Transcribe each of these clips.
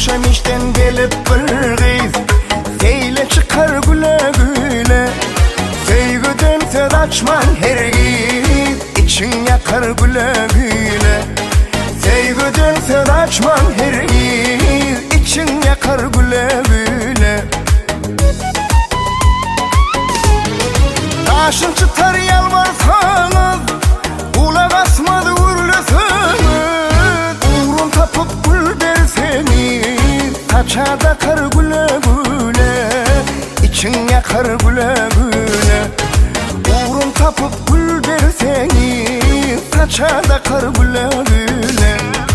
Şemişten gelip bir kız seyle çıkar güle güle. Sevgiden söz açman hergiz için yakar güle güle. Sevgiden söz açman hergiz için yakar güle güle. Taşın çıtar yalvarsanız kulak asmadı vurlusunuz. Uğrun tapıp gül derseniz saçada kar güle güle. İçin yakar güle güle. Uğrun tapıp gül derseniz saçada kar güle güle.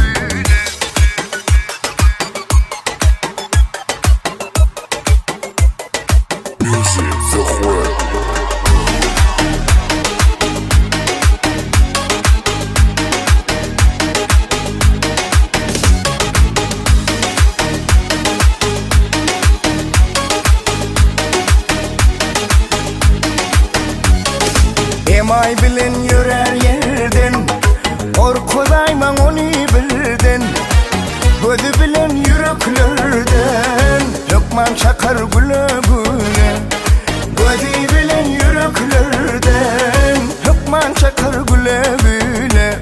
Emay bilen yörer yerden korkudayman onu bilden. Gözü bilen yüreklerden lokman çakar güle güle. Gözü bilen yüreklerden lokman çakar güle güle.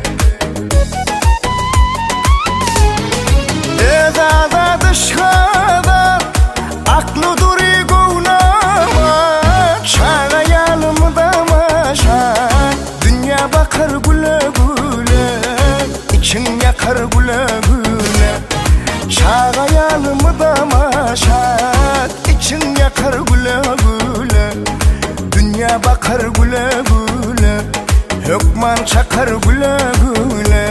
Ezada dışkada aklı duri gonama. Çağayalım damaşa dünya bakar güle güle. İçin yakar güle güle. Çağayalım damaşa için yakar güle güle. Dünya bakar güle güle. Lokman çakar güle güle.